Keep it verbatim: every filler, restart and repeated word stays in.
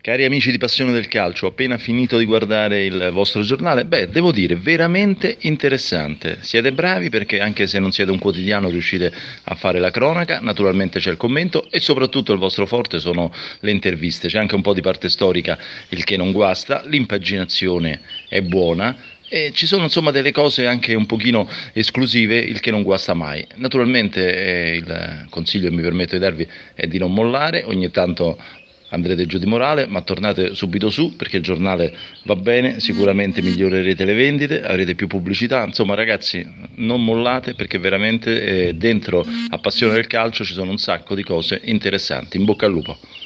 Cari amici di Passione del Calcio, ho appena finito di guardare il vostro giornale. Beh, devo dire, veramente interessante. Siete bravi perché anche se non siete un quotidiano riuscite a fare la cronaca, naturalmente c'è il commento e soprattutto il vostro forte sono le interviste. C'è anche un po' di parte storica, il che non guasta, l'impaginazione è buona. E ci sono insomma delle cose anche un pochino esclusive, il che non guasta mai. Naturalmente eh, il consiglio che mi permetto di darvi è di non mollare, ogni tanto andrete giù di morale, ma tornate subito su perché il giornale va bene, sicuramente migliorerete le vendite, avrete più pubblicità, insomma ragazzi non mollate perché veramente eh, dentro a Passione del Calcio ci sono un sacco di cose interessanti, in bocca al lupo.